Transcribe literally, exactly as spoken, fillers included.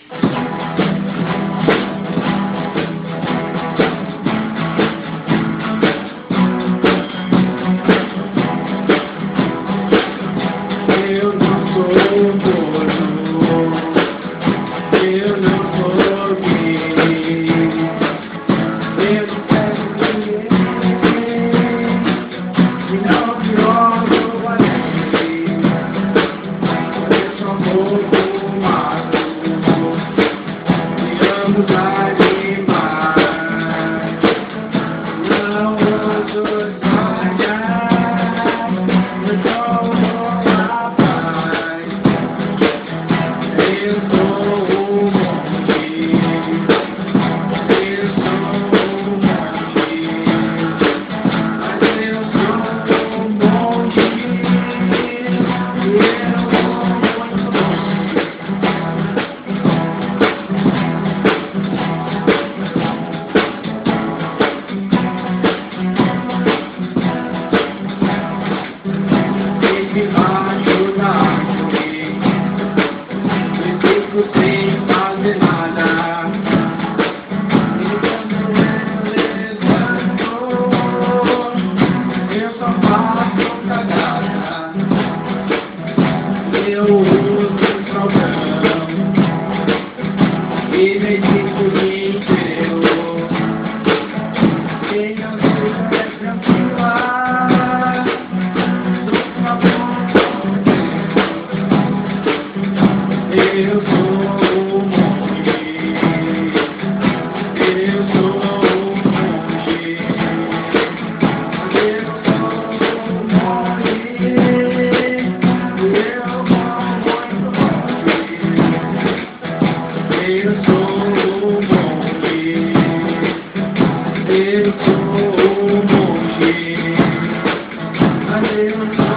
Eu não sou morto, eu não sou gay, eu não quero ninguém, e não te olho valente, pareço amor fumado, me amo demais, não ouso falhar, eu dou uma paz, eu sou o monge, eu sou o monge, mas eu sou o monge, e eu vou muito longe. Debaixo da árvore, eu fico sem fazer nada. E quando eu levanto, eu só faço cagada. Eu uso programa e medito o dia inteiro. Quem não estiver tranquila, eu sou o monge, eu sou o monge, eu sou o monge, eu vou muito longe. Eu sou o monge, eu sou o monge, mas eu